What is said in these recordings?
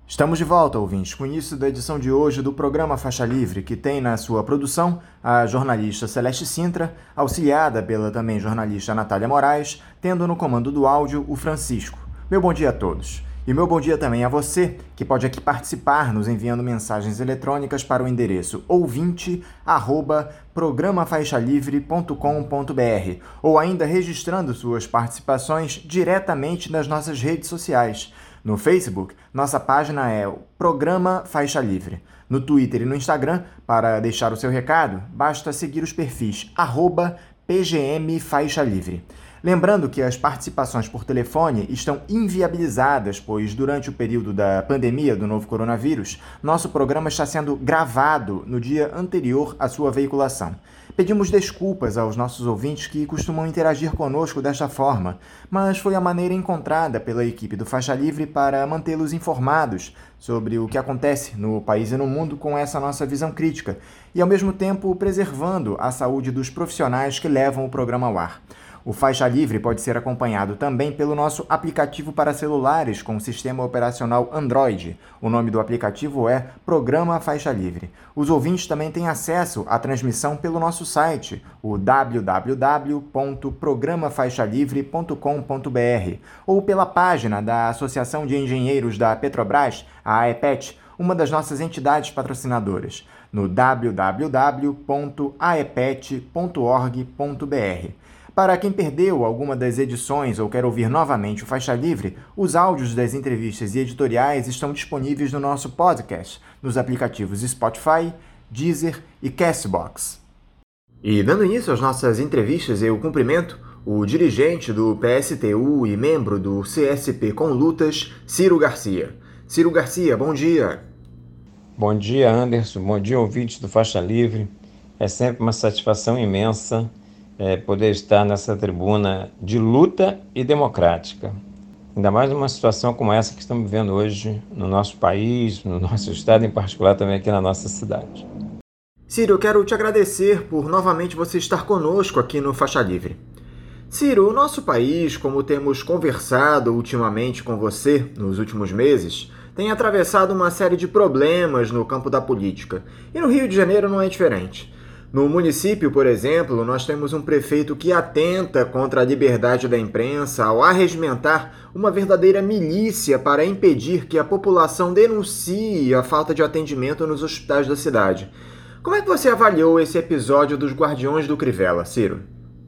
Estamos de volta, ouvintes, com o início da edição de hoje do programa Faixa Livre, que tem na sua produção a jornalista Celeste Sintra, auxiliada pela também jornalista Natália Moraes, tendo no comando do áudio o Francisco. Meu bom dia a todos. E meu bom dia também a você, que pode aqui participar nos enviando mensagens eletrônicas para o endereço ouvinte@programafaixalivre.com.br ou ainda registrando suas participações diretamente nas nossas redes sociais. No Facebook, nossa página é o Programa Faixa Livre. No Twitter e no Instagram, para deixar o seu recado, basta seguir os perfis @PGM Faixa Livre. Lembrando que as participações por telefone estão inviabilizadas, pois durante o período da pandemia do novo coronavírus, nosso programa está sendo gravado no dia anterior à sua veiculação. Pedimos desculpas aos nossos ouvintes que costumam interagir conosco desta forma, mas foi a maneira encontrada pela equipe do Faixa Livre para mantê-los informados sobre o que acontece no país e no mundo com essa nossa visão crítica e, ao mesmo tempo, preservando a saúde dos profissionais que levam o programa ao ar. O Faixa Livre pode ser acompanhado também pelo nosso aplicativo para celulares com sistema operacional Android. O nome do aplicativo é Programa Faixa Livre. Os ouvintes também têm acesso à transmissão pelo nosso site, o www.programafaixalivre.com.br, ou pela página da Associação de Engenheiros da Petrobras, a AEPET, uma das nossas entidades patrocinadoras, no www.aepet.org.br. Para quem perdeu alguma das edições ou quer ouvir novamente o Faixa Livre, os áudios das entrevistas e editoriais estão disponíveis no nosso podcast, nos aplicativos Spotify, Deezer e Castbox. E dando início às nossas entrevistas, eu cumprimento o dirigente do PSTU e membro do CSP com Lutas, Ciro Garcia. Ciro Garcia, bom dia. Bom dia, Anderson. Bom dia, ouvintes do Faixa Livre. É sempre uma satisfação imensa poder estar nessa tribuna de luta e democrática. Ainda mais numa situação como essa que estamos vivendo hoje no nosso país, no nosso estado, em particular também aqui na nossa cidade. Ciro, eu quero te agradecer por novamente você estar conosco aqui no Faixa Livre. Ciro, o nosso país, como temos conversado ultimamente com você nos últimos meses, tem atravessado uma série de problemas no campo da política. E no Rio de Janeiro não é diferente. No município, por exemplo, nós temos um prefeito que atenta contra a liberdade da imprensa ao arregimentar uma verdadeira milícia para impedir que a população denuncie a falta de atendimento nos hospitais da cidade. Como é que você avaliou esse episódio dos Guardiões do Crivella, Ciro?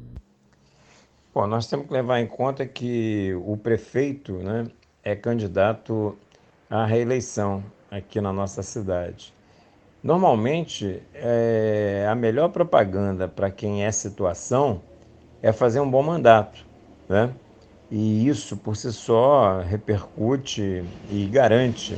Bom, nós temos que levar em conta que o prefeito, é candidato à reeleição aqui na nossa cidade. Normalmente, a melhor propaganda para quem é situação é fazer um bom mandato, né? E isso, por si só, repercute e garante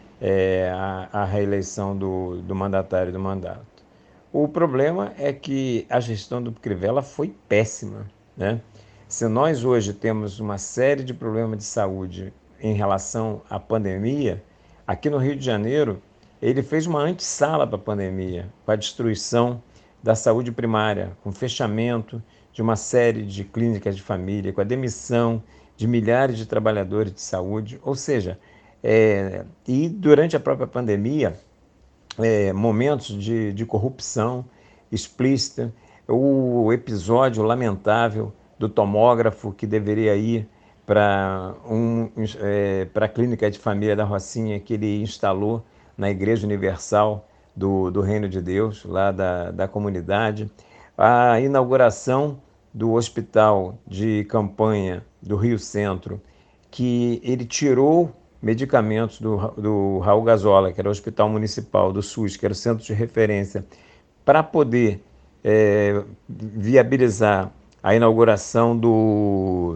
a reeleição do mandatário do mandato. O problema é que a gestão do Crivella foi péssima, né? Se nós hoje temos uma série de problemas de saúde em relação à pandemia, aqui no Rio de Janeiro, ele fez uma antessala para a pandemia, para a destruição da saúde primária, com fechamento de uma série de clínicas de família, com a demissão de milhares de trabalhadores de saúde, ou seja, e durante a própria pandemia, momentos de corrupção explícita, o episódio lamentável do tomógrafo que deveria ir para a clínica de família da Rocinha, que ele instalou na Igreja Universal do Reino de Deus, lá da comunidade, a inauguração do hospital de campanha do Rio Centro, que ele tirou medicamentos do Raul Gazola, que era o hospital municipal do SUS, que era o centro de referência, para poder viabilizar a inauguração do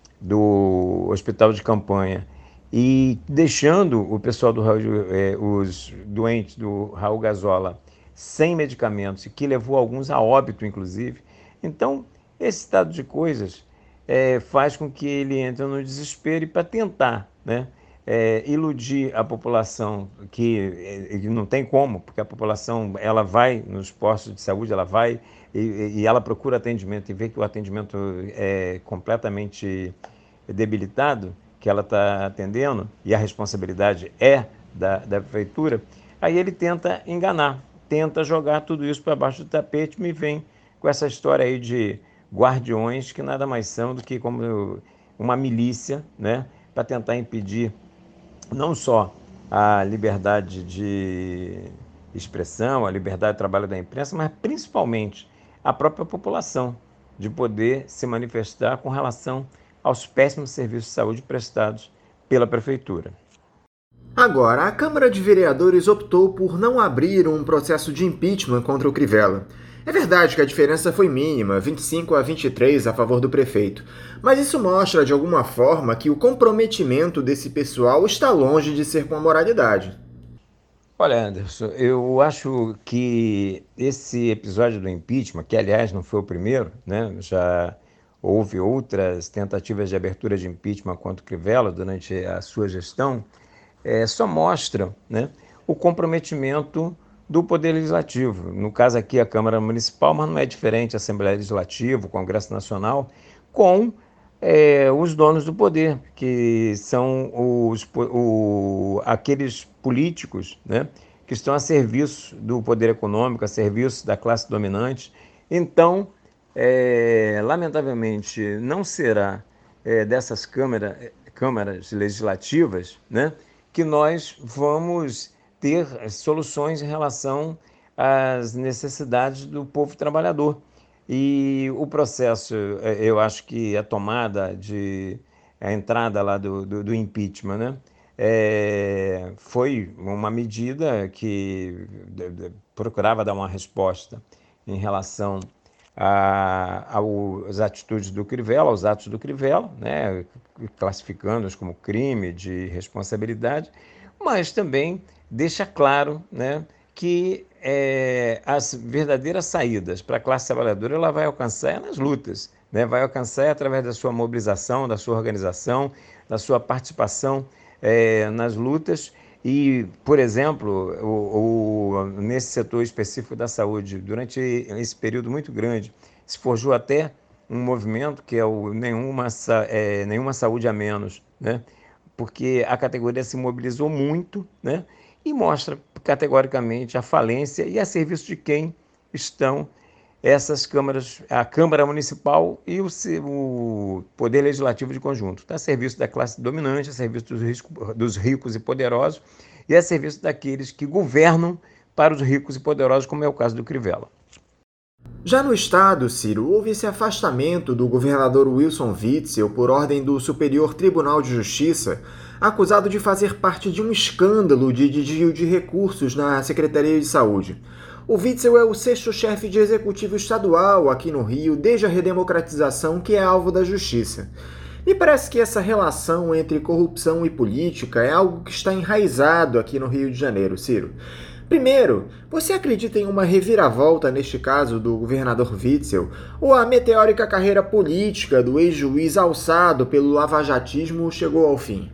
hospital de campanha, e deixando o pessoal os doentes do Raul Gazola sem medicamentos, que levou alguns a óbito, inclusive. Então, esse estado de coisas faz com que ele entre no desespero e para tentar, iludir a população, que não tem como, porque a população ela vai nos postos de saúde, ela vai e ela procura atendimento e vê que o atendimento é completamente debilitado, que ela está atendendo, e a responsabilidade é da prefeitura, aí ele tenta enganar, tenta jogar tudo isso para baixo do tapete, me vem com essa história aí de guardiões que nada mais são do que como uma milícia, né, para tentar impedir não só a liberdade de expressão, a liberdade de trabalho da imprensa, mas principalmente a própria população de poder se manifestar com relação aos péssimos serviços de saúde prestados pela prefeitura. Agora, a Câmara de Vereadores optou por não abrir um processo de impeachment contra o Crivella. É verdade que a diferença foi mínima, 25 a 23 a favor do prefeito, mas isso mostra de alguma forma que o comprometimento desse pessoal está longe de ser com a moralidade. Olha, Anderson, eu acho que esse episódio do impeachment, que aliás não foi o primeiro, né? Já houve outras tentativas de abertura de impeachment contra o Crivella durante a sua gestão, só mostra, né, o comprometimento do Poder Legislativo. No caso aqui, a Câmara Municipal, mas não é diferente a Assembleia Legislativa, o Congresso Nacional, com os donos do poder, que são aqueles políticos, né, que estão a serviço do poder econômico, a serviço da classe dominante. Então, lamentavelmente, não será dessas câmaras legislativas, né, que nós vamos ter soluções em relação às necessidades do povo trabalhador. E o processo, eu acho que a tomada a entrada lá do impeachment, né? Foi uma medida que procurava dar uma resposta em relação às atitudes do Crivella, aos atos do Crivella, né? Classificando-os como crime de responsabilidade, mas também deixa claro, né, que as verdadeiras saídas para a classe trabalhadora ela vai alcançar nas lutas, né? Vai alcançar através da sua mobilização, da sua organização, da sua participação nas lutas. E, por exemplo, nesse setor específico da saúde, durante esse período muito grande, se forjou até um movimento que é o Nenhuma Saúde a Menos, né? Porque a categoria se mobilizou muito, né? E mostra categoricamente a falência e a serviço de quem estão essas câmaras, a Câmara Municipal e o Poder Legislativo de conjunto. Está a serviço da classe dominante, a serviço dos ricos e poderosos e a serviço daqueles que governam para os ricos e poderosos, como é o caso do Crivella. Já no estado, Ciro, houve esse afastamento do governador Wilson Witzel por ordem do Superior Tribunal de Justiça, acusado de fazer parte de um escândalo de desvio de recursos na Secretaria de Saúde. O Witzel é o sexto chefe de executivo estadual aqui no Rio desde a redemocratização, que é alvo da justiça. Me parece que essa relação entre corrupção e política é algo que está enraizado aqui no Rio de Janeiro, Ciro. Primeiro, você acredita em uma reviravolta neste caso do governador Witzel, ou a meteórica carreira política do ex-juiz alçado pelo lavajatismo chegou ao fim?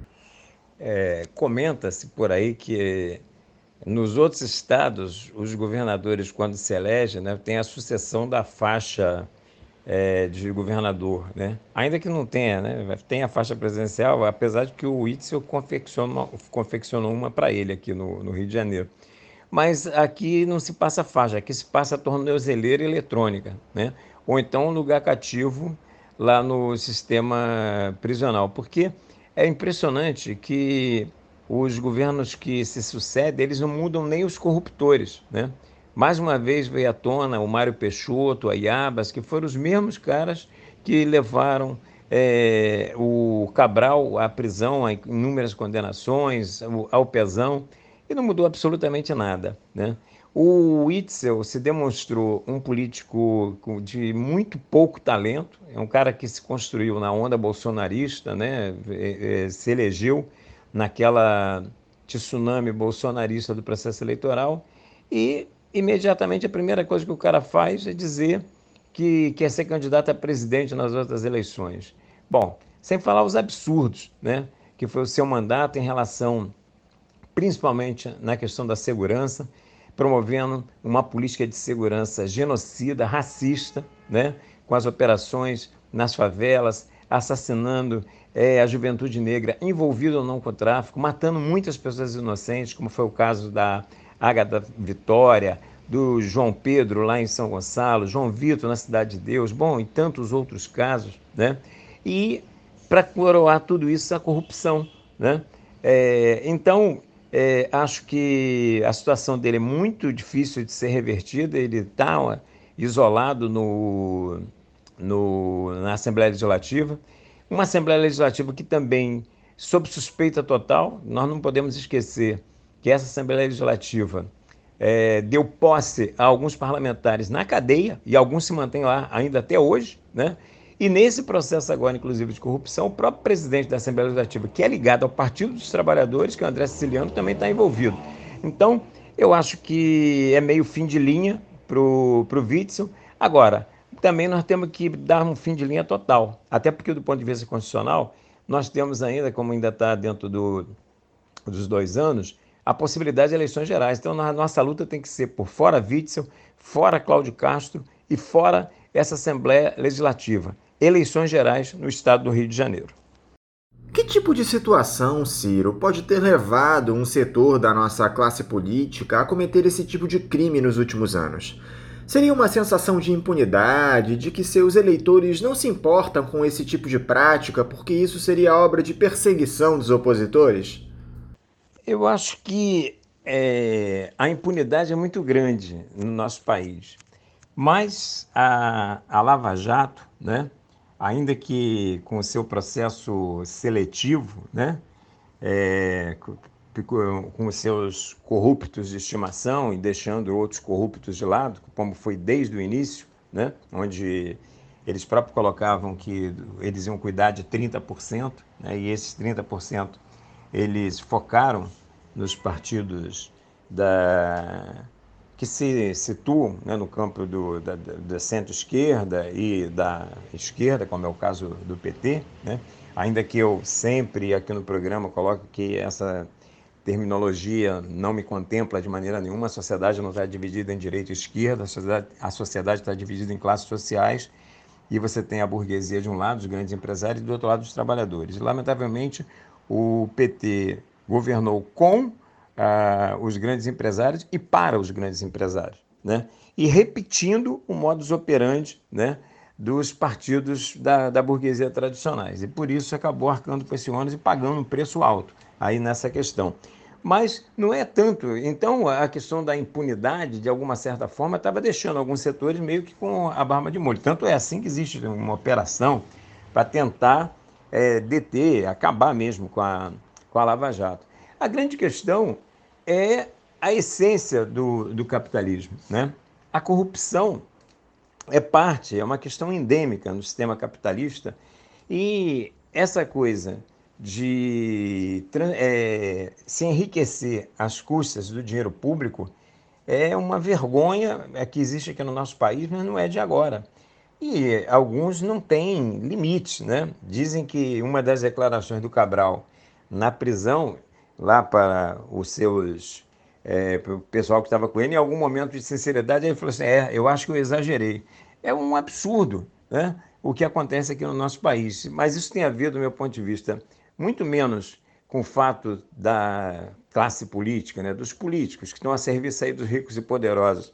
Comenta-se por aí que nos outros estados, os governadores, quando se elegem, né, têm a sucessão da faixa de governador, né? Ainda que não tenha, né? Tem a faixa presidencial, apesar de que o Witzel confeccionou uma para ele aqui no Rio de Janeiro. Mas aqui não se passa faixa, aqui se passa tornozeleira eletrônica, né? Ou então um lugar cativo lá no sistema prisional. Porque é impressionante que os governos que se sucedem, eles não mudam nem os corruptores, né? Mais uma vez veio à tona o Mário Peixoto, a Iabas, que foram os mesmos caras que levaram o Cabral à prisão, a inúmeras condenações, ao Pezão, e não mudou absolutamente nada, né? O Witzel se demonstrou um político de muito pouco talento, é um cara que se construiu na onda bolsonarista, né? Se elegeu naquela tsunami bolsonarista do processo eleitoral e imediatamente a primeira coisa que o cara faz é dizer que quer ser candidato a presidente nas outras eleições. Bom, sem falar os absurdos, né? Que foi o seu mandato em relação principalmente na questão da segurança, promovendo uma política de segurança genocida, racista, né? Com as operações nas favelas, assassinando a juventude negra, envolvida ou não com o tráfico, matando muitas pessoas inocentes, como foi o caso da Ágata Vitória, do João Pedro lá em São Gonçalo, João Vitor na Cidade de Deus, bom, e tantos outros casos, né? E para coroar tudo isso, a corrupção, né? Então, acho que a situação dele é muito difícil de ser revertida, ele está isolado na Assembleia Legislativa, uma Assembleia Legislativa que também, sob suspeita total, nós não podemos esquecer que essa Assembleia Legislativa deu posse a alguns parlamentares na cadeia, e alguns se mantêm lá ainda até hoje, né? E nesse processo agora, inclusive, de corrupção, o próprio presidente da Assembleia Legislativa, que é ligado ao Partido dos Trabalhadores, que é o André Siciliano, também está envolvido. Então, eu acho que é meio fim de linha para o Witzel. Agora, também nós temos que dar um fim de linha total, até porque, do ponto de vista constitucional, nós temos ainda, como ainda está dentro dos 2 anos, a possibilidade de eleições gerais. Então, a nossa luta tem que ser por fora Witzel, fora Cláudio Castro e fora essa Assembleia Legislativa. Eleições gerais no estado do Rio de Janeiro. Que tipo de situação, Ciro, pode ter levado um setor da nossa classe política a cometer esse tipo de crime nos últimos anos? Seria uma sensação de impunidade, de que seus eleitores não se importam com esse tipo de prática porque isso seria obra de perseguição dos opositores? Eu acho que a impunidade é muito grande no nosso país, mas a Lava Jato, né, ainda que com o seu processo seletivo, né, é, com os seus corruptos de estimação e deixando outros corruptos de lado, como foi desde o início, né, onde eles próprios colocavam que eles iam cuidar de 30%, né, e esses 30% eles focaram nos partidos que se situam, né, no campo da centro-esquerda e da esquerda, como é o caso do PT, né? Ainda que eu sempre aqui no programa coloque que essa terminologia não me contempla de maneira nenhuma, a sociedade não está dividida em direita e esquerda, a sociedade está dividida em classes sociais, e você tem a burguesia de um lado, os grandes empresários, e do outro lado os trabalhadores. E, lamentavelmente, o PT governou com os grandes empresários e para os grandes empresários, né? E repetindo o modus operandi, né, dos partidos da burguesia tradicionais. E por isso acabou arcando com esse ônus e pagando um preço alto aí nessa questão. Mas não é tanto. Então, a questão da impunidade, de alguma certa forma, estava deixando alguns setores meio que com a barba de molho. Tanto é assim que existe uma operação para tentar deter, acabar mesmo com a Lava Jato. A grande questão é a essência do capitalismo, né? A corrupção é uma questão endêmica no sistema capitalista, e essa coisa de se enriquecer às custas do dinheiro público é uma vergonha que existe aqui no nosso país, mas não é de agora. E alguns não têm limites, né? Dizem que uma das declarações do Cabral na prisão, lá para os seus, para o pessoal que estava com ele, em algum momento de sinceridade, ele falou assim: eu acho que eu exagerei. É um absurdo, né, o que acontece aqui no nosso país. Mas isso tem a ver, do meu ponto de vista, muito menos com o fato da classe política, né, dos políticos que estão a serviço aí dos ricos e poderosos,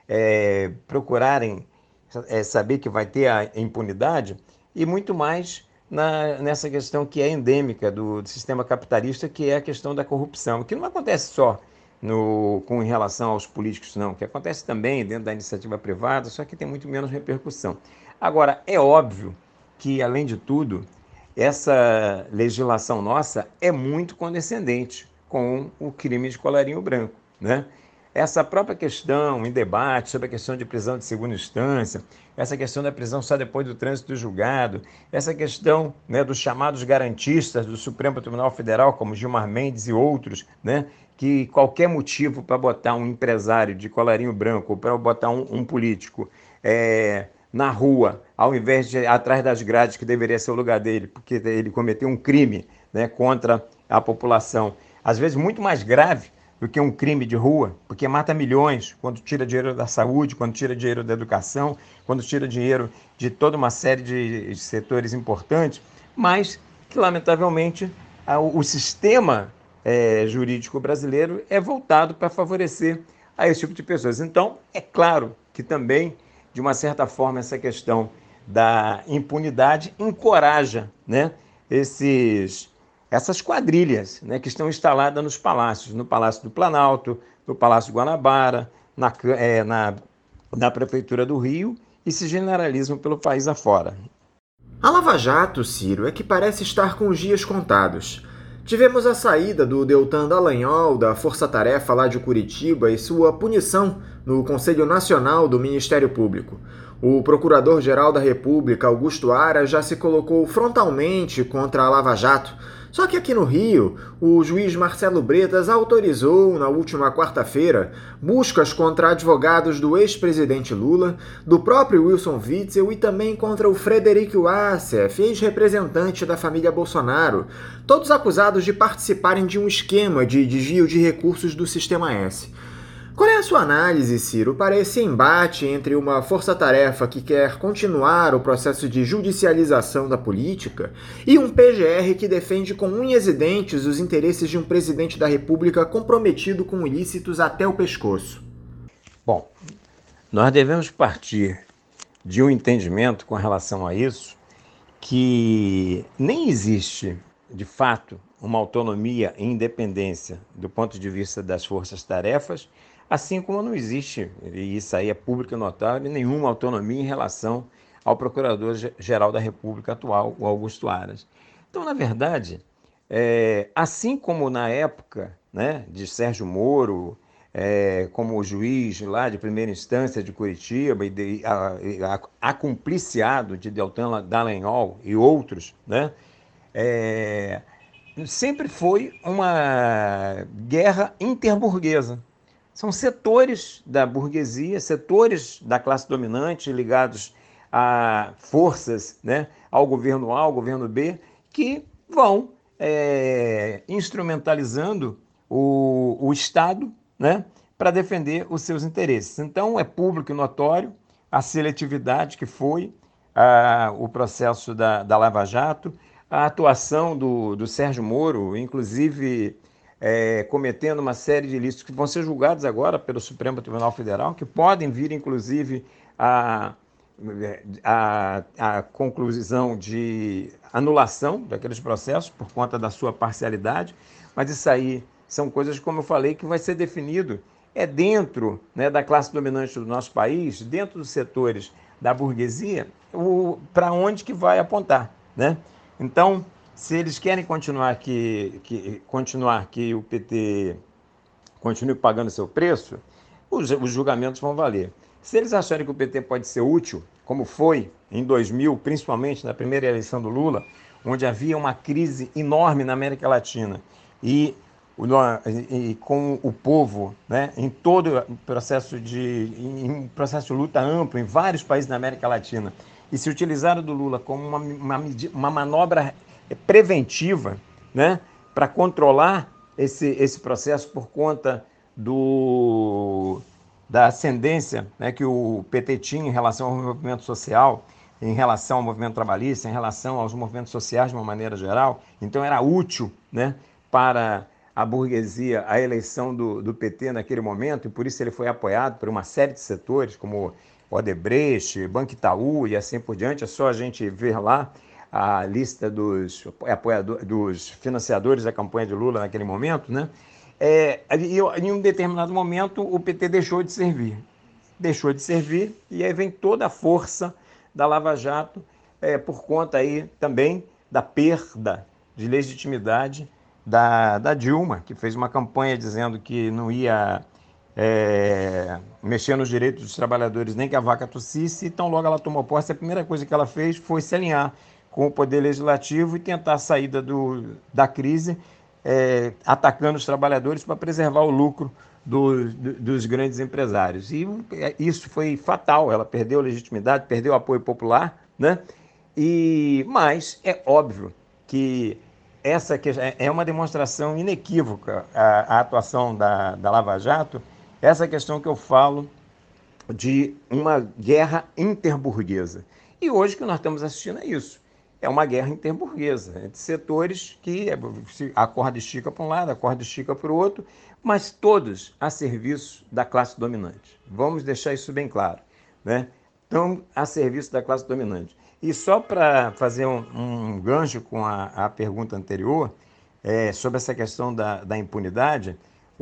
procurarem saber que vai ter a impunidade, e muito mais nessa questão que é endêmica do sistema capitalista, que é a questão da corrupção, que não acontece só em relação aos políticos, não, que acontece também dentro da iniciativa privada, só que tem muito menos repercussão. Agora, é óbvio que, além de tudo, essa legislação nossa é muito condescendente com o crime de colarinho branco, né? Essa própria questão em debate sobre a questão de prisão de segunda instância, essa questão da prisão só depois do trânsito do julgado, essa questão, né, dos chamados garantistas do Supremo Tribunal Federal, como Gilmar Mendes e outros, né, que qualquer motivo para botar um empresário de colarinho branco ou para botar um político na rua, ao invés de atrás das grades, que deveria ser o lugar dele, porque ele cometeu um crime, né, contra a população, às vezes muito mais grave do que um crime de rua, porque mata milhões quando tira dinheiro da saúde, quando tira dinheiro da educação, quando tira dinheiro de toda uma série de setores importantes, mas que, lamentavelmente, o sistema jurídico brasileiro é voltado para favorecer a esse tipo de pessoas. Então, é claro que também, de uma certa forma, essa questão da impunidade encoraja, né, essas quadrilhas, né, que estão instaladas nos palácios, no Palácio do Planalto, no Palácio Guanabara, na Prefeitura do Rio, e se generalizam pelo país afora. A Lava Jato, Ciro, é que parece estar com os dias contados. Tivemos a saída do Deltan Dallagnol da Força Tarefa lá de Curitiba e sua punição no Conselho Nacional do Ministério Público. O Procurador-Geral da República, Augusto Aras, já se colocou frontalmente contra a Lava Jato. Só que aqui no Rio, o juiz Marcelo Bretas autorizou, na última quarta-feira, buscas contra advogados do ex-presidente Lula, do próprio Wilson Witzel e também contra o Frederico Wassef, ex-representante da família Bolsonaro, todos acusados de participarem de um esquema de desvio de recursos do Sistema S. Qual é a sua análise, Ciro, para esse embate entre uma força-tarefa que quer continuar o processo de judicialização da política e um PGR que defende com unhas e dentes os interesses de um presidente da República comprometido com ilícitos até o pescoço? Bom, nós devemos partir de um entendimento com relação a isso, que nem existe, de fato, uma autonomia e independência do ponto de vista das forças-tarefas, assim como não existe, e isso aí é público e notável, nenhuma autonomia em relação ao Procurador-Geral da República atual, o Augusto Aras. Então, na verdade, assim como na época, né, de Sérgio Moro, como o juiz lá de primeira instância de Curitiba, e acumpliciado de Deltan Dallagnol e outros, né, sempre foi uma guerra interburguesa. São setores da burguesia, setores da classe dominante ligados a forças, né, ao governo A, ao governo B, que vão instrumentalizando o Estado, né, para defender os seus interesses. Então, é público e notório a seletividade que foi o processo da Lava Jato, a atuação do Sérgio Moro, inclusive cometendo uma série de ilícitos que vão ser julgados agora pelo Supremo Tribunal Federal, que podem vir, inclusive, a conclusão de anulação daqueles processos por conta da sua parcialidade, mas isso aí são coisas, como eu falei, que vai ser definido dentro, né, da classe dominante do nosso país, dentro dos setores da burguesia, para onde que vai apontar, né? Então, se eles querem continuar que o PT continue pagando seu preço, os julgamentos vão valer. Se eles acharem que o PT pode ser útil, como foi em 2000, principalmente na primeira eleição do Lula, onde havia uma crise enorme na América Latina e com o povo, né, em todo o processo em um processo de luta amplo em vários países da América Latina, e se utilizaram do Lula como uma manobra preventiva, né, para controlar esse processo por conta da ascendência, né, que o PT tinha em relação ao movimento social, em relação ao movimento trabalhista, em relação aos movimentos sociais de uma maneira geral. Então era útil, né, para a burguesia a eleição do PT naquele momento, e por isso ele foi apoiado por uma série de setores, como Odebrecht, Banco Itaú e assim por diante. É só a gente ver lá a lista dos financiadores da campanha de Lula naquele momento, né? Em um determinado momento o PT deixou de servir, e aí vem toda a força da Lava Jato por conta aí também da perda de legitimidade da Dilma, que fez uma campanha dizendo que não ia mexer nos direitos dos trabalhadores nem que a vaca tossisse. Então, logo ela tomou posse, a primeira coisa que ela fez foi se alinhar com o Poder Legislativo e tentar a saída da crise, atacando os trabalhadores para preservar o lucro dos grandes empresários. E isso foi fatal, ela perdeu a legitimidade, perdeu o apoio popular, né? Mas é óbvio que essa é uma demonstração inequívoca a atuação da Lava Jato, essa questão que eu falo de uma guerra interburguesa. E hoje o que nós estamos assistindo é isso. É uma guerra interburguesa, entre setores que a corda estica para um lado, a corda estica para o outro, mas todos a serviço da classe dominante. Vamos deixar isso bem claro, né? Estão a serviço da classe dominante. E só para fazer um gancho com a pergunta anterior, sobre essa questão da impunidade,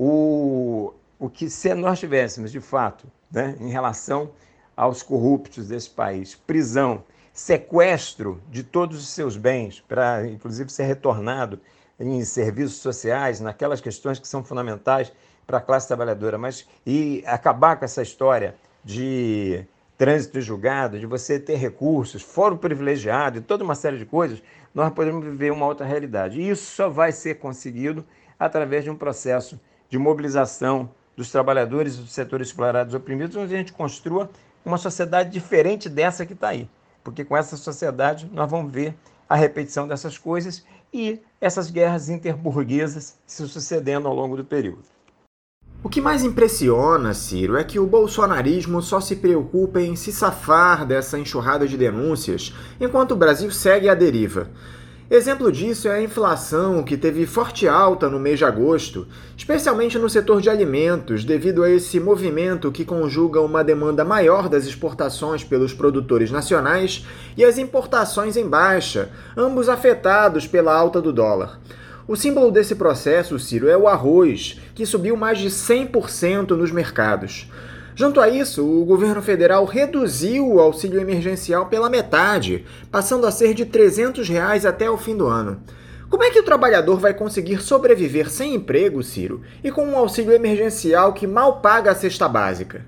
o que se nós tivéssemos, de fato, né, em relação aos corruptos desse país, prisão, sequestro de todos os seus bens, para inclusive ser retornado em serviços sociais, naquelas questões que são fundamentais para a classe trabalhadora, e acabar com essa história de trânsito julgado, de você ter recursos, fórum privilegiado e toda uma série de coisas, nós podemos viver uma outra realidade. E isso só vai ser conseguido através de um processo de mobilização dos trabalhadores e dos setores explorados e oprimidos, onde a gente construa uma sociedade diferente dessa que está aí. Porque com essa sociedade nós vamos ver a repetição dessas coisas e essas guerras interburguesas se sucedendo ao longo do período. O que mais impressiona, Ciro, é que o bolsonarismo só se preocupa em se safar dessa enxurrada de denúncias, enquanto o Brasil segue à deriva. Exemplo disso é a inflação, que teve forte alta no mês de agosto, especialmente no setor de alimentos, devido a esse movimento que conjuga uma demanda maior das exportações pelos produtores nacionais e as importações em baixa, ambos afetados pela alta do dólar. O símbolo desse processo, Ciro, é o arroz, que subiu mais de 100% nos mercados. Junto a isso, o governo federal reduziu o auxílio emergencial pela metade, passando a ser de R$ 300 até o fim do ano. Como é que o trabalhador vai conseguir sobreviver sem emprego, Ciro, e com um auxílio emergencial que mal paga a cesta básica?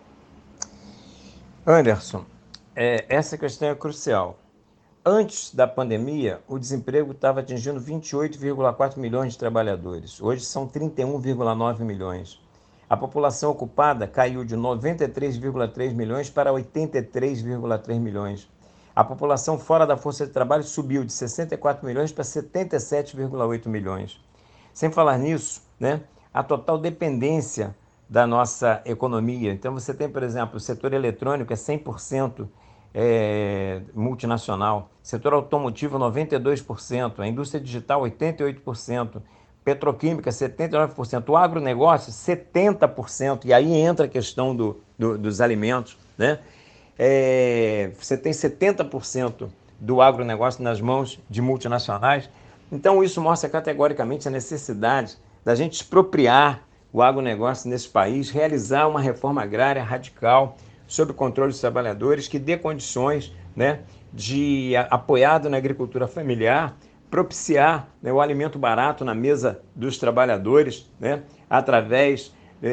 Anderson, essa questão é crucial. Antes da pandemia, o desemprego estava atingindo 28,4 milhões de trabalhadores. Hoje são 31,9 milhões. A população ocupada caiu de 93,3 milhões para 83,3 milhões. A população fora da força de trabalho subiu de 64 milhões para 77,8 milhões. Sem falar nisso, né, a total dependência da nossa economia. Então você tem, por exemplo, o setor eletrônico é 100% multinacional, setor automotivo 92%, a indústria digital 88%, petroquímica 79%, o agronegócio 70%, e aí entra a questão dos alimentos, né? Você tem 70% do agronegócio nas mãos de multinacionais, então isso mostra categoricamente a necessidade da gente expropriar o agronegócio nesse país, realizar uma reforma agrária radical, sob o controle dos trabalhadores, que dê condições, né, de, apoiado na agricultura familiar, propiciar, né, o alimento barato na mesa dos trabalhadores, né, através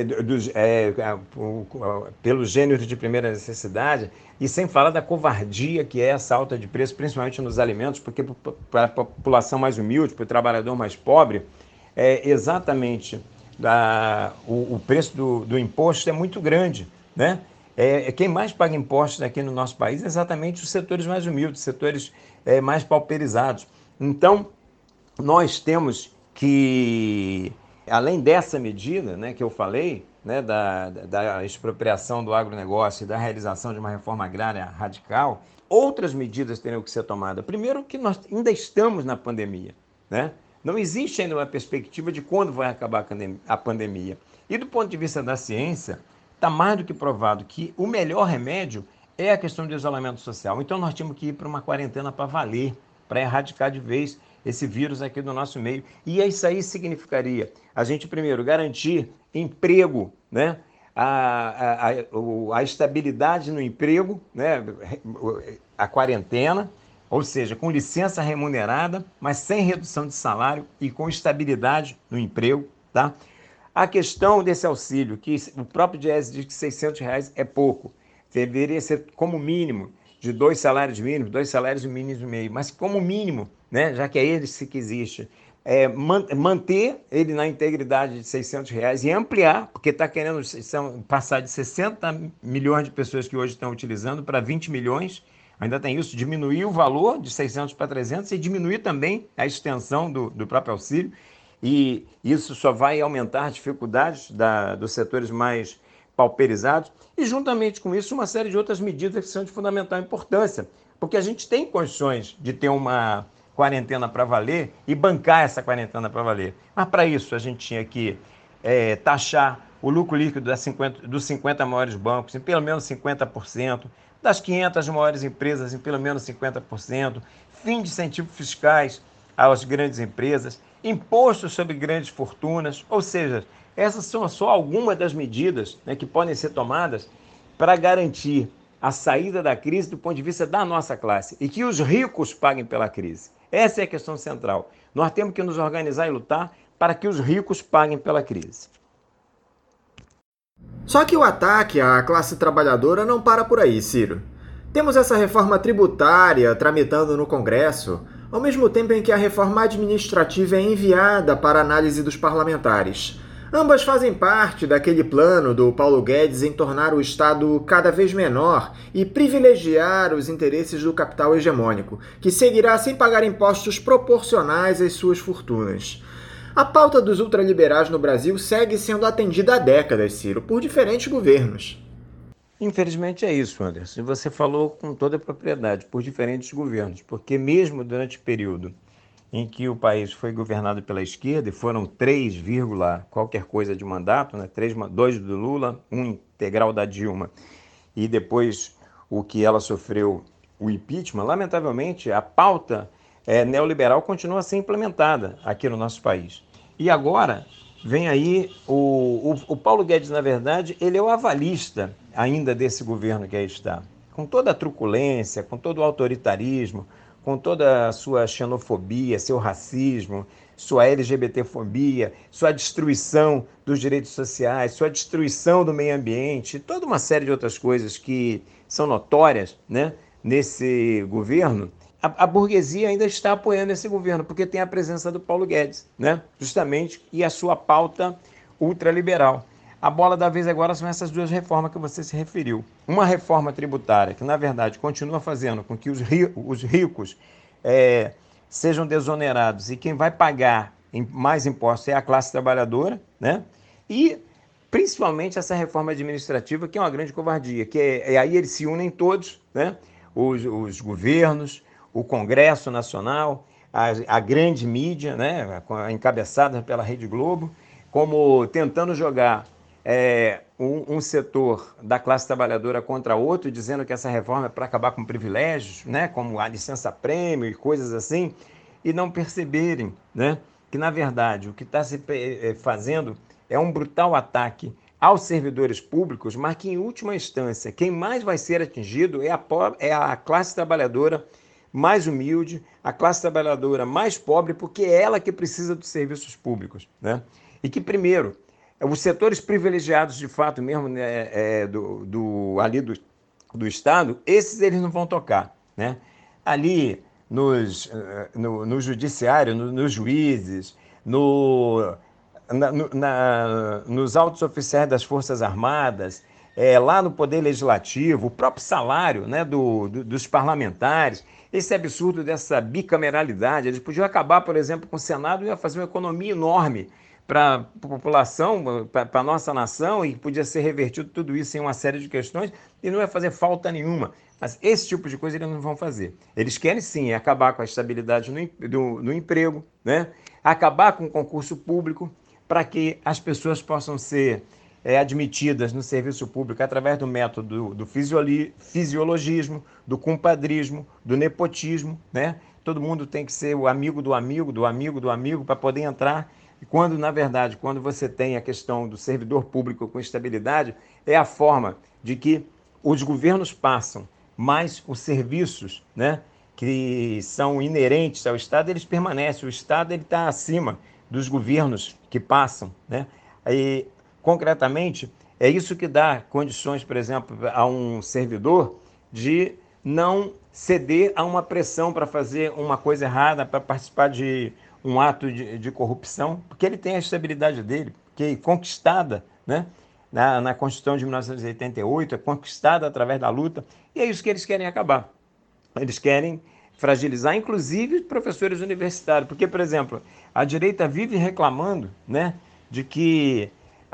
pelos gêneros de primeira necessidade, e sem falar da covardia que é essa alta de preço, principalmente nos alimentos, porque para a população mais humilde, para o trabalhador mais pobre, exatamente o preço do imposto é muito grande, né? Quem mais paga impostos aqui no nosso país é exatamente os setores mais humildes, setores mais pauperizados. Então, nós temos que, além dessa medida, né, que eu falei, né, da expropriação do agronegócio e da realização de uma reforma agrária radical, outras medidas teriam que ser tomadas. Primeiro, que nós ainda estamos na pandemia, né? Não existe ainda uma perspectiva de quando vai acabar a pandemia. E do ponto de vista da ciência, está mais do que provado que o melhor remédio é a questão do isolamento social. Então nós tínhamos que ir para uma quarentena para valer, para erradicar de vez esse vírus aqui do nosso meio. E isso aí significaria a gente, primeiro, garantir emprego, né? A estabilidade no emprego, né? A quarentena, ou seja, com licença remunerada, mas sem redução de salário e com estabilidade no emprego, tá? A questão desse auxílio, que o próprio Diese diz que R$ 600 é pouco, deveria ser como mínimo de 2 salários mínimos, 2 salários mínimos e meio, mas como mínimo, né, já que é esse que existe, manter ele na integridade de R$ 600 e ampliar, porque está querendo passar de 60 milhões de pessoas que hoje estão utilizando para 20 milhões, Ainda tem isso, diminuir o valor de 600 para 300 e diminuir também a extensão do próprio auxílio. E isso só vai aumentar as dificuldades dos setores mais pauperizados. E, juntamente com isso, uma série de outras medidas que são de fundamental importância, porque a gente tem condições de ter uma quarentena para valer e bancar essa quarentena para valer. Mas, para isso, a gente tinha que taxar o lucro líquido dos 50 maiores bancos em pelo menos 50%, das 500 maiores empresas em pelo menos 50%, fim de incentivos fiscais às grandes empresas, imposto sobre grandes fortunas, ou seja, essas são só algumas das medidas, né, que podem ser tomadas para garantir a saída da crise do ponto de vista da nossa classe e que os ricos paguem pela crise. Essa é a questão central. Nós temos que nos organizar e lutar para que os ricos paguem pela crise. Só que o ataque à classe trabalhadora não para por aí, Ciro. Temos essa reforma tributária tramitando no Congresso, ao mesmo tempo em que a reforma administrativa é enviada para análise dos parlamentares. Ambas fazem parte daquele plano do Paulo Guedes em tornar o Estado cada vez menor e privilegiar os interesses do capital hegemônico, que seguirá sem pagar impostos proporcionais às suas fortunas. A pauta dos ultraliberais no Brasil segue sendo atendida há décadas, Ciro, por diferentes governos. Infelizmente é isso, Anderson. Você falou com toda a propriedade, por diferentes governos, porque mesmo durante o período em que o país foi governado pela esquerda, e foram 3, qualquer coisa de mandato, né? 2 do Lula, 1 integral da Dilma, e depois o que ela sofreu, o impeachment, lamentavelmente a pauta neoliberal continua a ser implementada aqui no nosso país. E agora vem aí o Paulo Guedes, na verdade, ele é o avalista ainda desse governo que aí está. Com toda a truculência, com todo o autoritarismo, com toda a sua xenofobia, seu racismo, sua LGBTfobia, sua destruição dos direitos sociais, sua destruição do meio ambiente, toda uma série de outras coisas que são notórias, né, nesse governo. A burguesia ainda está apoiando esse governo, porque tem a presença do Paulo Guedes, né? Justamente, e a sua pauta ultraliberal. A bola da vez agora são essas duas reformas que você se referiu. Uma reforma tributária, que na verdade continua fazendo com que os ricos sejam desonerados e quem vai pagar mais impostos é a classe trabalhadora, né? E principalmente essa reforma administrativa, que é uma grande covardia, que aí eles se unem todos, né? Os governos, o Congresso Nacional, a grande mídia, né, encabeçada pela Rede Globo, como tentando jogar um setor da classe trabalhadora contra outro, dizendo que essa reforma é para acabar com privilégios, né, como a licença-prêmio e coisas assim, e não perceberem, né, que, na verdade, o que está se fazendo é um brutal ataque aos servidores públicos, mas que, em última instância, quem mais vai ser atingido é a classe trabalhadora mais humilde, a classe trabalhadora mais pobre, porque é ela que precisa dos serviços públicos, né? E que, primeiro, os setores privilegiados, de fato mesmo, né, do Estado, esses eles não vão tocar, né? Ali no judiciário, nos juízes, nos altos oficiais das Forças Armadas, lá no Poder Legislativo, o próprio salário, né, dos parlamentares, esse absurdo dessa bicameralidade. Eles podiam acabar, por exemplo, com o Senado e ia fazer uma economia enorme para a população, para a nossa nação, e podia ser revertido tudo isso em uma série de questões e não ia fazer falta nenhuma. Mas esse tipo de coisa eles não vão fazer. Eles querem sim acabar com a estabilidade no emprego, né? Acabar com o concurso público, para que as pessoas possam ser admitidas no serviço público através do método do fisiologismo, do compadrismo, do nepotismo, né? Todo mundo tem que ser o amigo do amigo, do amigo do amigo, para poder entrar. E quando, na verdade, quando você tem a questão do servidor público com estabilidade, é a forma de que os governos passam, mas os serviços, né, que são inerentes ao Estado, eles permanecem. O Estado está acima dos governos que passam, né? E, concretamente, é isso que dá condições, por exemplo, a um servidor de não ceder a uma pressão para fazer uma coisa errada, para participar de um ato de corrupção, porque ele tem a estabilidade dele, que é conquistada, né, na Constituição de 1988, é conquistada através da luta, e é isso que eles querem acabar. Eles querem fragilizar, inclusive, professores universitários. Porque, por exemplo, a direita vive reclamando, né, de que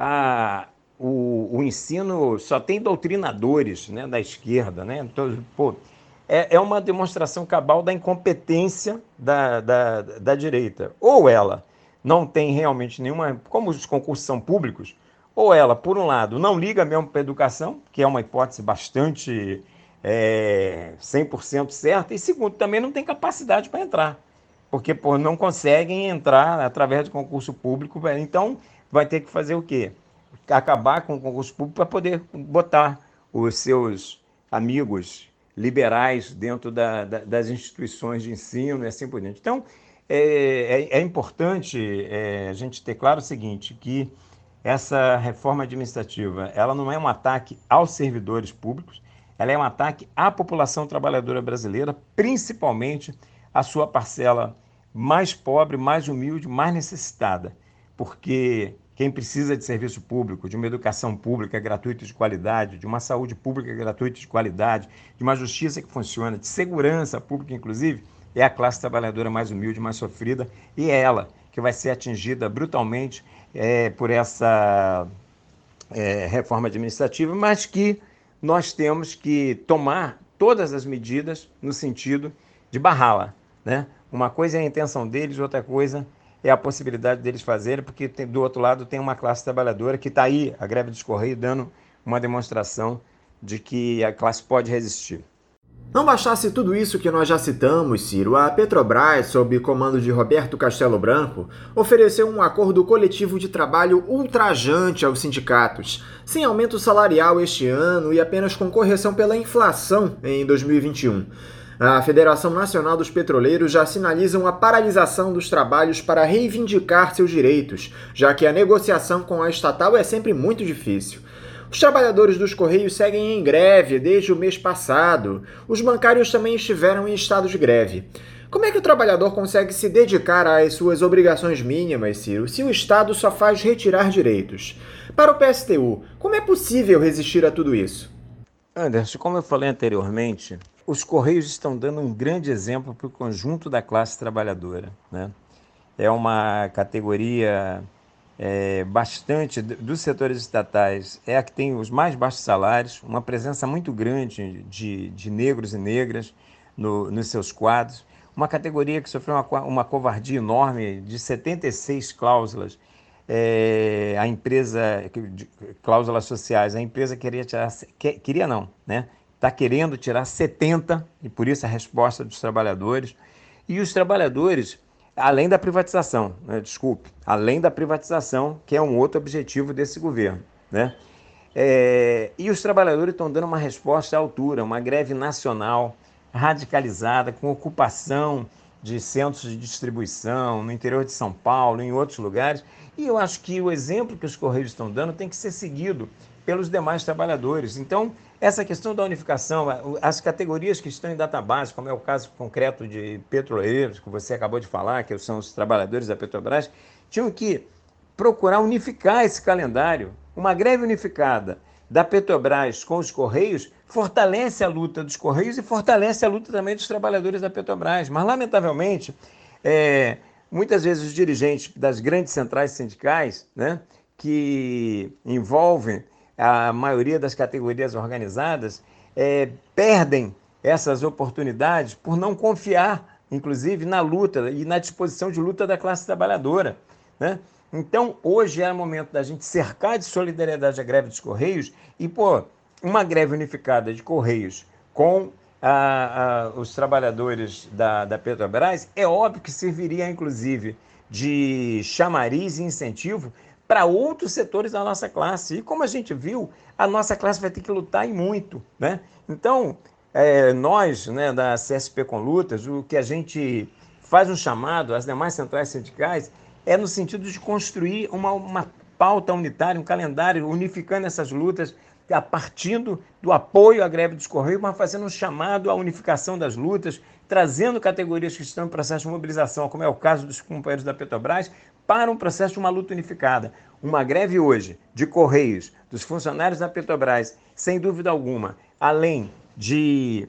o ensino só tem doutrinadores, né, da esquerda. Né? Então, pô, é uma demonstração cabal da incompetência da direita. Ou ela não tem realmente nenhuma... Como os concursos são públicos, ou ela, por um lado, não liga mesmo para a educação, que é uma hipótese bastante 100% certa, e segundo, também não tem capacidade para entrar, porque não conseguem entrar através de concurso público, então vai ter que fazer o quê? Acabar com o concurso público para poder botar os seus amigos liberais dentro das instituições de ensino e assim por diante. Então, é importante a gente ter claro o seguinte, que essa reforma administrativa, ela não é um ataque aos servidores públicos, ela é um ataque à população trabalhadora brasileira, principalmente à sua parcela mais pobre, mais humilde, mais necessitada, porque quem precisa de serviço público, de uma educação pública gratuita e de qualidade, de uma saúde pública gratuita e de qualidade, de uma justiça que funciona, de segurança pública, inclusive, é a classe trabalhadora mais humilde, mais sofrida, e é ela que vai ser atingida brutalmente por essa reforma administrativa, mas que nós temos que tomar todas as medidas no sentido de barrá-la. Né? Uma coisa é a intenção deles, outra coisa é a possibilidade deles fazerem, porque do outro lado tem uma classe trabalhadora que está aí, a greve dos Correios, dando uma demonstração de que a classe pode resistir. Não bastasse tudo isso que nós já citamos, Ciro, a Petrobras, sob comando de Roberto Castelo Branco, ofereceu um acordo coletivo de trabalho ultrajante aos sindicatos, sem aumento salarial este ano e apenas com correção pela inflação em 2021. A Federação Nacional dos Petroleiros já sinaliza uma paralisação dos trabalhos para reivindicar seus direitos, já que a negociação com a estatal é sempre muito difícil. Os trabalhadores dos Correios seguem em greve desde o mês passado. Os bancários também estiveram em estado de greve. Como é que o trabalhador consegue se dedicar às suas obrigações mínimas, Ciro, se o Estado só faz retirar direitos? Para o PSTU, como é possível resistir a tudo isso? Anderson, como eu falei anteriormente, os Correios estão dando um grande exemplo para o conjunto da classe trabalhadora. Né? É uma categoria bastante dos setores estatais, é a que tem os mais baixos salários, uma presença muito grande de negros e negras nos seus quadros, uma categoria que sofreu uma covardia enorme de 76 cláusulas, a empresa, cláusulas sociais, a empresa queria tirar, queria não, né? Está querendo tirar 70, e por isso a resposta dos trabalhadores, e os trabalhadores, além da privatização, né? Além da privatização, que é um outro objetivo desse governo. Né? E os trabalhadores estão dando uma resposta à altura, uma greve nacional radicalizada, com ocupação de centros de distribuição no interior de São Paulo, em outros lugares. E eu acho que o exemplo que os Correios estão dando tem que ser seguido pelos demais trabalhadores. Então, essa questão da unificação, as categorias que estão em database, como é o caso concreto de petroleiros, que você acabou de falar, que são os trabalhadores da Petrobras, tinham que procurar unificar esse calendário. Uma greve unificada da Petrobras com os Correios fortalece a luta dos Correios e fortalece a luta também dos trabalhadores da Petrobras. Mas, lamentavelmente, muitas vezes os dirigentes das grandes centrais sindicais, né, que envolvem a maioria das categorias organizadas, perdem essas oportunidades por não confiar, inclusive, na luta e na disposição de luta da classe trabalhadora. Né? Então, hoje é o momento da gente cercar de solidariedade a greve dos Correios e, uma greve unificada de Correios com os trabalhadores da Petrobras, é óbvio que serviria, inclusive, de chamariz e incentivo para outros setores da nossa classe. E como a gente viu, a nossa classe vai ter que lutar e muito. Né? Então, nós, né, da CSP com Lutas, o que a gente faz um chamado às demais centrais sindicais é no sentido de construir uma pauta unitária, um calendário unificando essas lutas, partindo do apoio à greve dos Correios, mas fazendo um chamado à unificação das lutas, trazendo categorias que estão em processo de mobilização, como é o caso dos companheiros da Petrobras, para um processo de uma luta unificada. Uma greve hoje de Correios, dos funcionários da Petrobras, sem dúvida alguma, além de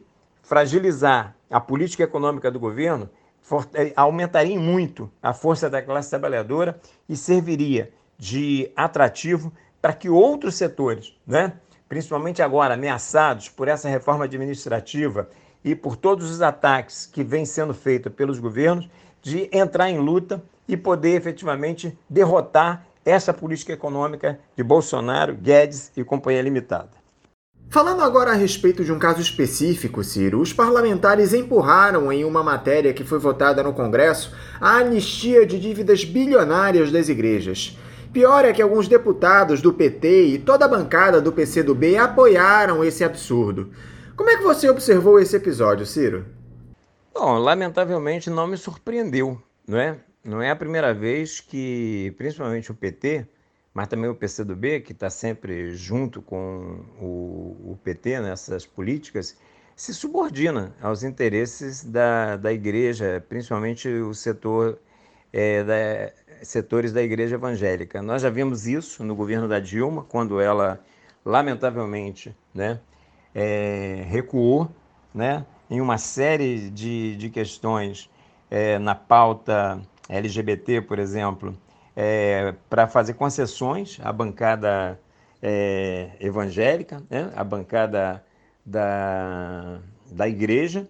fragilizar a política econômica do governo, aumentaria muito a força da classe trabalhadora e serviria de atrativo para que outros setores, né, principalmente agora ameaçados por essa reforma administrativa e por todos os ataques que vêm sendo feitos pelos governos, de entrar em luta e poder efetivamente derrotar essa política econômica de Bolsonaro, Guedes e Companhia Limitada. Falando agora a respeito de um caso específico, Ciro, os parlamentares empurraram em uma matéria que foi votada no Congresso a anistia de dívidas bilionárias das igrejas. Pior é que alguns deputados do PT e toda a bancada do PCdoB apoiaram esse absurdo. Como é que você observou esse episódio, Ciro? Bom, lamentavelmente não me surpreendeu, não é? Não é a primeira vez que, principalmente o PT, mas também o PCdoB, que está sempre junto com o PT nessas políticas, se subordina aos interesses da igreja, principalmente o setor, setores da igreja evangélica. Nós já vimos isso no governo da Dilma, quando ela, lamentavelmente, né, recuou, né, em uma série de questões na pauta LGBT, por exemplo, para fazer concessões à bancada evangélica, né, à bancada da igreja,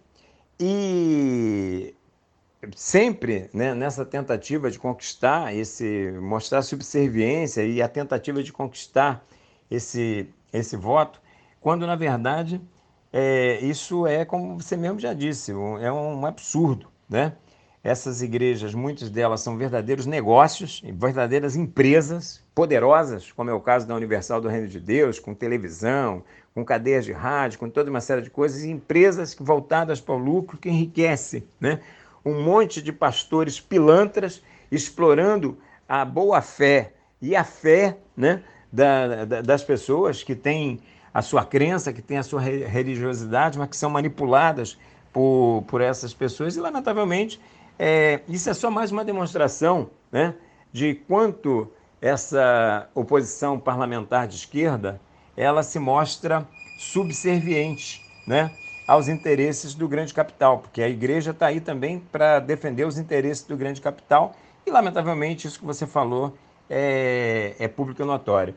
e sempre, né, nessa tentativa de conquistar mostrar subserviência e a tentativa de conquistar esse voto, quando na verdade isso é, como você mesmo já disse, é um absurdo, né? Essas igrejas, muitas delas são verdadeiros negócios, verdadeiras empresas poderosas, como é o caso da Universal do Reino de Deus, com televisão, com cadeias de rádio, com toda uma série de coisas, e empresas voltadas para o lucro que enriquece, né? Um monte de pastores pilantras explorando a boa-fé e a fé, né, das pessoas que têm a sua crença, que têm a sua religiosidade, mas que são manipuladas por essas pessoas, e lamentavelmente isso é só mais uma demonstração, né, de quanto essa oposição parlamentar de esquerda ela se mostra subserviente, né, aos interesses do grande capital, porque a igreja está aí também para defender os interesses do grande capital e, lamentavelmente, isso que você falou é público e notório.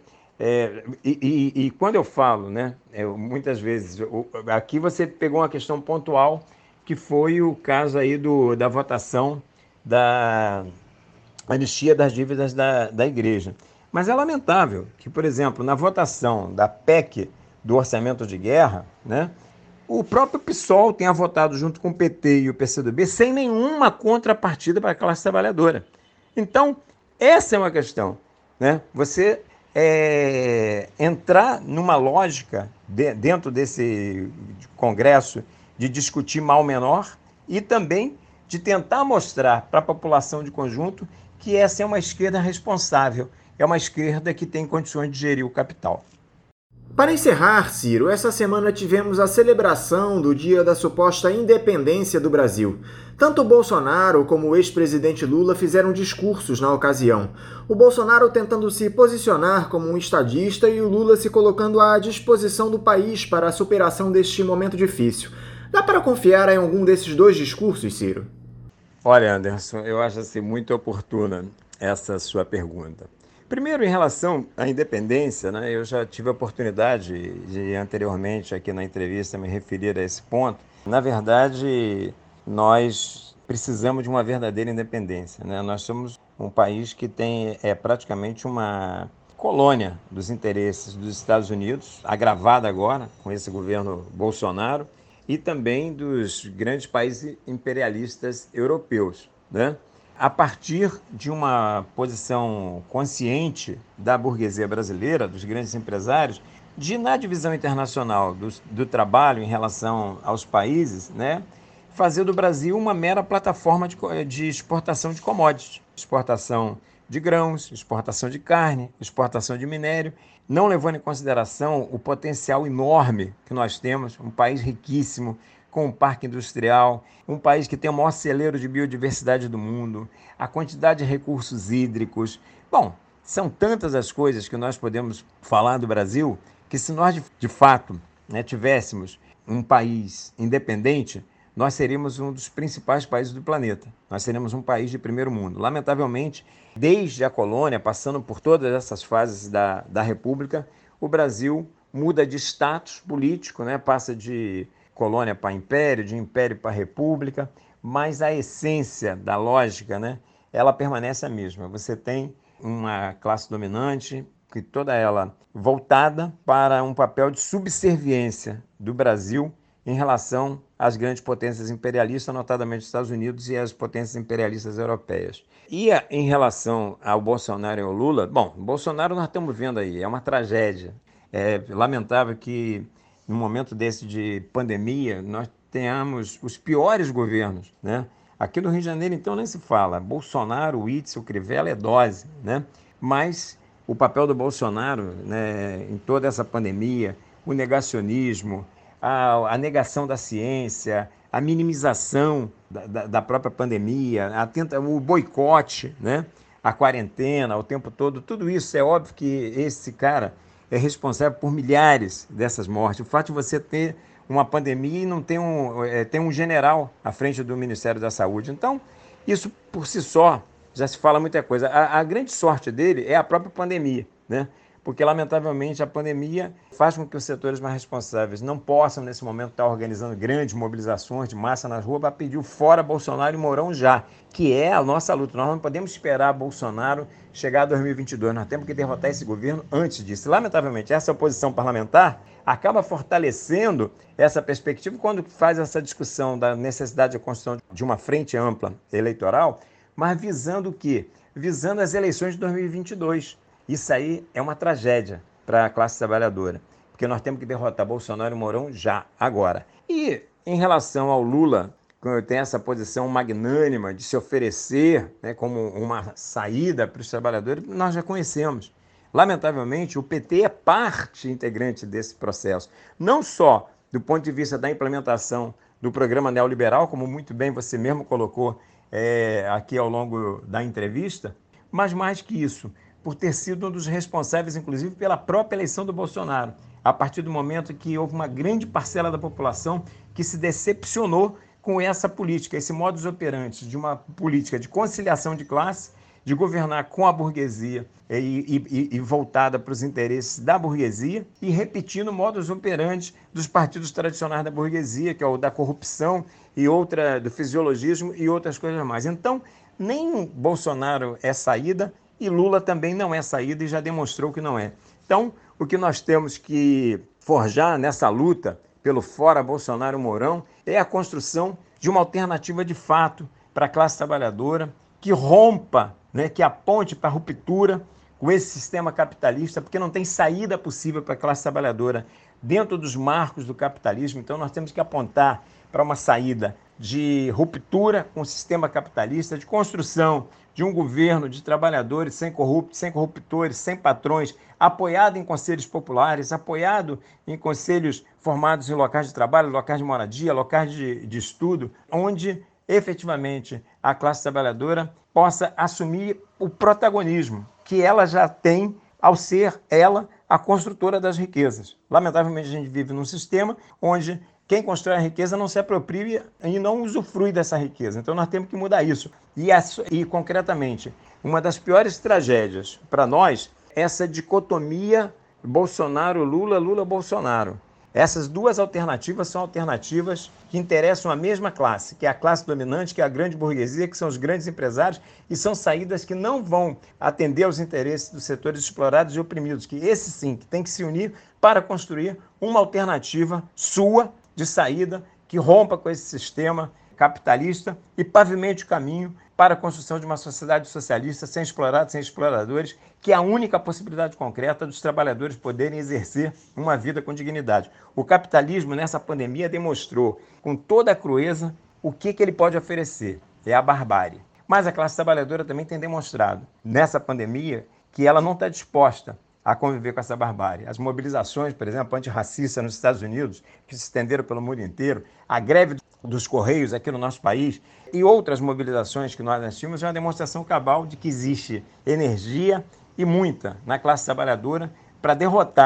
E quando eu falo, né, muitas vezes, aqui você pegou uma questão pontual, que foi o caso aí da votação da anistia das dívidas da igreja. Mas é lamentável que, por exemplo, na votação da PEC do orçamento de guerra, né, o próprio PSOL tenha votado junto com o PT e o PCdoB sem nenhuma contrapartida para a classe trabalhadora. Então, essa é uma questão, né? Você entrar numa lógica dentro desse Congresso de discutir mal menor e também de tentar mostrar para a população de conjunto que essa é uma esquerda responsável, é uma esquerda que tem condições de gerir o capital. Para encerrar, Ciro, essa semana tivemos a celebração do dia da suposta independência do Brasil. Tanto o Bolsonaro como o ex-presidente Lula fizeram discursos na ocasião. O Bolsonaro tentando se posicionar como um estadista e o Lula se colocando à disposição do país para a superação deste momento difícil. Dá para confiar em algum desses dois discursos, Ciro? Olha, Anderson, eu acho assim, muito oportuna essa sua pergunta. Primeiro, em relação à independência, né, eu já tive a oportunidade de anteriormente aqui na entrevista me referir a esse ponto. Na verdade, nós precisamos de uma verdadeira independência, né? Nós somos um país que tem praticamente uma colônia dos interesses dos Estados Unidos, agravada agora com esse governo Bolsonaro, e também dos grandes países imperialistas europeus, né? A partir de uma posição consciente da burguesia brasileira, dos grandes empresários, na divisão internacional do trabalho em relação aos países, né, fazer do Brasil uma mera plataforma de exportação de commodities, exportação de grãos, exportação de carne, exportação de minério, não levando em consideração o potencial enorme que nós temos, um país riquíssimo, com um parque industrial, um país que tem o maior celeiro de biodiversidade do mundo, a quantidade de recursos hídricos. Bom, são tantas as coisas que nós podemos falar do Brasil, que se nós de fato, né, tivéssemos um país independente, nós seríamos um dos principais países do planeta. Nós seríamos um país de primeiro mundo. Lamentavelmente, desde a colônia, passando por todas essas fases da República, o Brasil muda de status político, né? Passa de colônia para império, de império para república, mas a essência da lógica, né? Ela permanece a mesma. Você tem uma classe dominante, que toda ela voltada para um papel de subserviência do Brasil em relação às grandes potências imperialistas, notadamente os Estados Unidos e as potências imperialistas europeias. E em relação ao Bolsonaro e ao Lula, bom, o Bolsonaro nós estamos vendo aí, é uma tragédia. É lamentável que, num momento desse de pandemia, nós tenhamos os piores governos, né? Aqui no Rio de Janeiro, então, nem se fala. Bolsonaro, Witzel, Crivella é dose, né? Mas o papel do Bolsonaro, né, em toda essa pandemia, o negacionismo, a negação da ciência, a minimização da própria pandemia, o boicote, né, a quarentena o tempo todo, tudo isso é óbvio que esse cara é responsável por milhares dessas mortes. O fato de você ter uma pandemia e não ter tem um general à frente do Ministério da Saúde. Então, isso por si só já se fala muita coisa. A grande sorte dele é a própria pandemia, né? Porque, lamentavelmente, a pandemia faz com que os setores mais responsáveis não possam, nesse momento, estar organizando grandes mobilizações de massa nas ruas para pedir o fora Bolsonaro e Mourão já, que é a nossa luta. Nós não podemos esperar Bolsonaro chegar a 2022, nós temos que derrotar esse governo antes disso. Lamentavelmente, essa oposição parlamentar acaba fortalecendo essa perspectiva quando faz essa discussão da necessidade de construção de uma frente ampla eleitoral, mas visando o quê? Visando as eleições de 2022. Isso aí é uma tragédia para a classe trabalhadora, porque nós temos que derrotar Bolsonaro e Mourão já, agora. E em relação ao Lula, que tem essa posição magnânima de se oferecer, né, como uma saída para os trabalhadores, nós já conhecemos. Lamentavelmente, o PT é parte integrante desse processo, não só do ponto de vista da implementação do programa neoliberal, como muito bem você mesmo colocou aqui ao longo da entrevista, mas mais que isso, por ter sido um dos responsáveis, inclusive, pela própria eleição do Bolsonaro, a partir do momento que houve uma grande parcela da população que se decepcionou com essa política, esse modus operandi de uma política de conciliação de classe, de governar com a burguesia e voltada para os interesses da burguesia e repetindo o modus operandi dos partidos tradicionais da burguesia, que é o da corrupção e do fisiologismo e outras coisas mais. Então, nem Bolsonaro é saída e Lula também não é saída e já demonstrou que não é. Então, o que nós temos que forjar nessa luta pelo fora Bolsonaro e Mourão é a construção de uma alternativa de fato para a classe trabalhadora que rompa, né, que aponte para a ruptura com esse sistema capitalista, porque não tem saída possível para a classe trabalhadora dentro dos marcos do capitalismo. Então, nós temos que apontar para uma saída de ruptura com o sistema capitalista, de construção de um governo de trabalhadores sem corruptos, sem corruptores, sem patrões, apoiado em conselhos populares, apoiado em conselhos formados em locais de trabalho, locais de moradia, locais de estudo, onde efetivamente a classe trabalhadora possa assumir o protagonismo que ela já tem ao ser ela a construtora das riquezas. Lamentavelmente, a gente vive num sistema onde quem constrói a riqueza não se apropria e não usufrui dessa riqueza. Então, nós temos que mudar isso. E concretamente, uma das piores tragédias para nós é essa dicotomia Bolsonaro-Lula, Lula-Bolsonaro. Essas duas alternativas são alternativas que interessam a mesma classe, que é a classe dominante, que é a grande burguesia, que são os grandes empresários, e são saídas que não vão atender aos interesses dos setores explorados e oprimidos, que esse sim, que tem que se unir para construir uma alternativa sua de saída que rompa com esse sistema capitalista e pavimente o caminho para a construção de uma sociedade socialista sem explorados, sem exploradores, que é a única possibilidade concreta dos trabalhadores poderem exercer uma vida com dignidade. O capitalismo, nessa pandemia, demonstrou com toda a crueza o que ele pode oferecer. É a barbárie. Mas a classe trabalhadora também tem demonstrado, nessa pandemia, que ela não está disposta a conviver com essa barbárie. As mobilizações, por exemplo, antirracistas nos Estados Unidos, que se estenderam pelo mundo inteiro, a greve dos Correios aqui no nosso país e outras mobilizações que nós assistimos é uma demonstração cabal de que existe energia e muita na classe trabalhadora para derrotar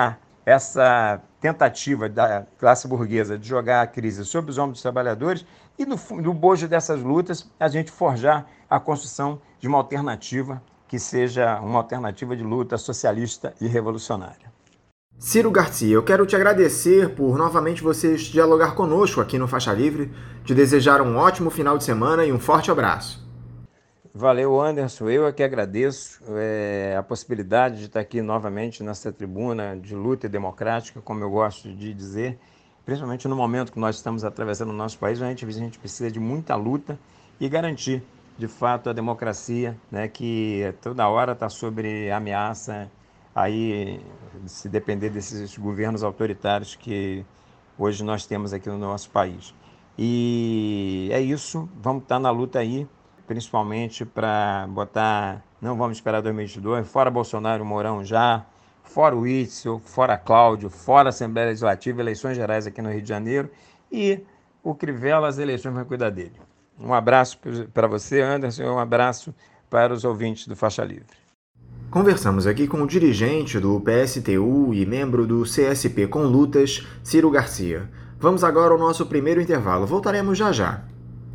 essa tentativa da classe burguesa de jogar a crise sobre os ombros dos trabalhadores e, no bojo dessas lutas, a gente forjar a construção de uma alternativa que seja uma alternativa de luta socialista e revolucionária. Ciro Garcia, eu quero te agradecer por novamente vocês dialogar conosco aqui no Faixa Livre, te desejar um ótimo final de semana e um forte abraço. Valeu, Anderson. Eu é que agradeço a possibilidade de estar aqui novamente nessa tribuna de luta democrática, como eu gosto de dizer, principalmente no momento que nós estamos atravessando no nosso país, onde a gente precisa de muita luta e garantir, de fato, a democracia, né, que toda hora está sob ameaça, aí, se depender desses governos autoritários que hoje nós temos aqui no nosso país. E é isso, vamos estar na luta aí, principalmente para botar, não vamos esperar 2022, fora Bolsonaro, Mourão já, fora o Witzel, fora Cláudio, fora a Assembleia Legislativa, eleições gerais aqui no Rio de Janeiro, e o Crivella, as eleições vai cuidar dele. Um abraço para você, Anderson, e um abraço para os ouvintes do Faixa Livre. Conversamos aqui com o dirigente do PSTU e membro do CSP com Lutas, Ciro Garcia. Vamos agora ao nosso primeiro intervalo. Voltaremos já já.